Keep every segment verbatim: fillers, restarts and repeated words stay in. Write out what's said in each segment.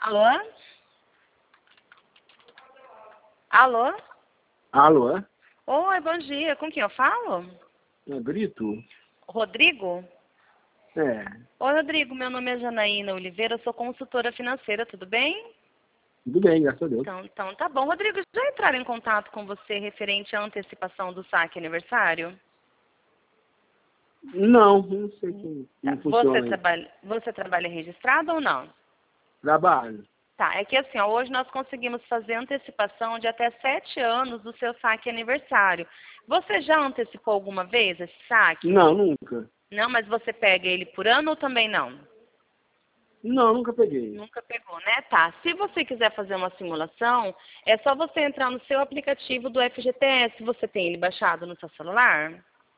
Alô? Alô? Alô? Oi, bom dia. Com quem eu falo? É Brito? Rodrigo? É. Oi, Rodrigo. Meu nome é Janaína Oliveira. Eu sou consultora financeira. Tudo bem? Tudo bem, graças a Deus. Então, então tá bom. Rodrigo, já entraram em contato com você referente à antecipação do saque aniversário? Não, não sei como, Tá. como Você funciona isso. trabalha, você trabalha registrado ou não? Trabalho. Tá, é que assim, ó, hoje nós conseguimos fazer antecipação de até sete anos do seu saque aniversário. Você já antecipou alguma vez esse saque? Não, nunca. Não, mas você pega ele por ano ou também não? Não, nunca peguei. Nunca pegou, né? Tá. Se você quiser fazer uma simulação, é só você entrar no seu aplicativo do F G T S. Você tem ele baixado no seu celular?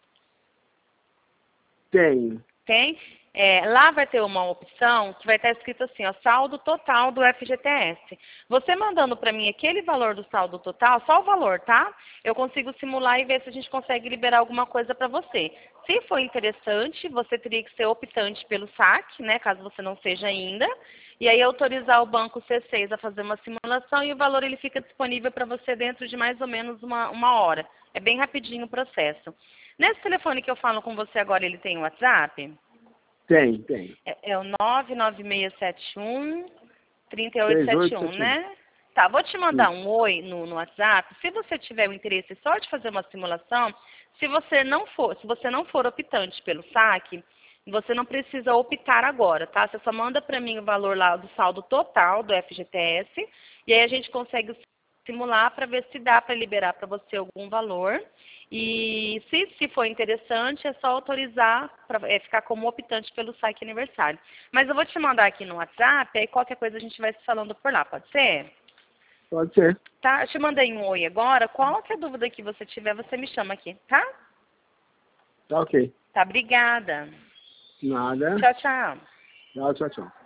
Tenho. Tem? É, lá vai ter uma opção que vai estar escrito assim, ó, saldo total do F G T S. Você mandando para mim aquele valor do saldo total, só o valor, tá? Eu consigo simular e ver se a gente consegue liberar alguma coisa para você. Se for interessante, você teria que ser optante pelo saque, né, caso você não seja ainda, e aí autorizar o banco C seis a fazer uma simulação e o valor ele fica disponível para você dentro de mais ou menos uma, uma hora. É bem rapidinho o processo. Nesse telefone que eu falo com você agora, ele tem o WhatsApp? Tem, tem. É, é o nove nove seis sete um, três oito Três sete oito um, sete um. né? Tá, vou te mandar Isso. um oi no, no WhatsApp. Se você tiver o interesse só de fazer uma simulação, se você não for, se você não for optante pelo saque, você não precisa optar agora, tá? Você só manda para mim o valor lá do saldo total do F G T S e aí a gente consegue simular para ver se dá para liberar para você algum valor. E se, se for interessante, é só autorizar para é, ficar como optante pelo saque aniversário. Mas eu vou te mandar aqui no WhatsApp, aí qualquer coisa a gente vai se falando por lá, pode ser? Pode ser. Tá, eu te mandei um oi agora. Qualquer dúvida que você tiver, você me chama aqui, tá? Tá ok. Tá, obrigada. Nada. Tchau, tchau. Tchau, tchau, tchau.